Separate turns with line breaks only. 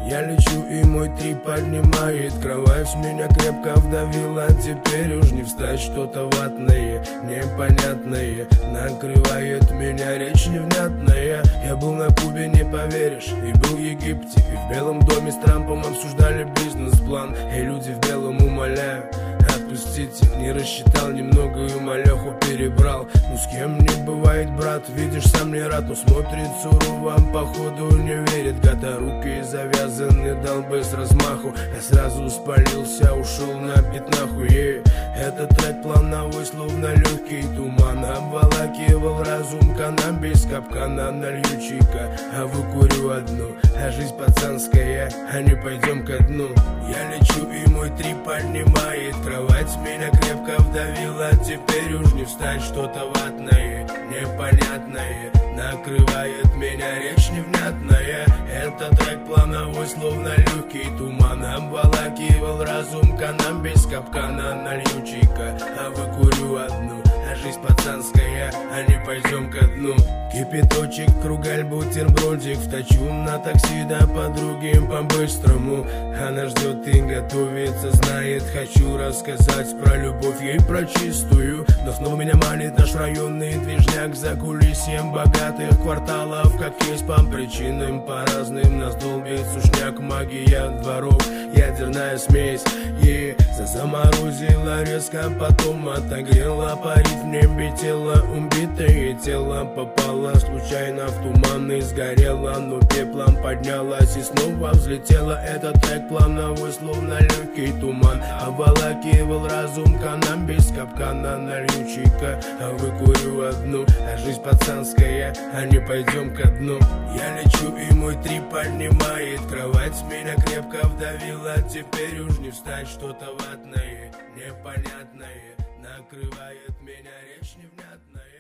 Я лечу, и мой трип поднимает кровать, меня крепко вдавило, теперь уж не встать. Что-то ватное, непонятное накрывает меня, речь невнятная. Я был на Кубе, не поверишь, и был в Египте, и в Белом доме с Трампом обсуждали бизнес-план. И люди в белом, умоляю, отпустите, не рассчитал немного и малеху перебрал. Ну с кем не бывает, брат, видишь, сам не рад, но смотрит сурово, походу не верит. Гата руки завязаны, дал бы с размаху, я сразу спалился, ушел на пятнаху. Этот трек плановой, словно легкий туман, обволакивал разум, каннабис, капкана, налью чика, а выкурю одну. А жизнь пацанская, а не пойдем ко дну. Я лечу, и мой трип поднимает кровать, меня крепко вдавило, теперь уж не встать. Что-то ватное, непонятное накрывает меня, речь невнятная. Этот трек плановой, словно легкий туман, обволакивал разум, каннабис, капкана, налью чика, а выкурю одну. А жизнь пацанская, а не пойдем ко дну. Кипяточек, кругаль, бутербродик, вточу на такси до подруги по-быстрому. Она ждет и готовится, знает, хочу рассказать про любовь ей, про чистую. Но снова меня манит наш районный движняк за кулисьем богатых кварталов. Как есть по причинам, по разным нас долбит сушняк, магия дворов, ядерная смесь. Заморозила резко, потом отогрела, парит в небе тело, убитое тело попало случайно в туман и сгорело, но пеплом поднялась и снова взлетела. Этот трек плановой, словно легкий туман, обволакивал разум, каннабис, капкана, налью чика, а выкурю одну. А жизнь пацанская, а не пойдем ко дну. Я лечу, и мой трип поднимает кровать, меня крепко вдавило, теперь уж не встать. Что-то ватное, непонятное накрывает меня, речь невнятная.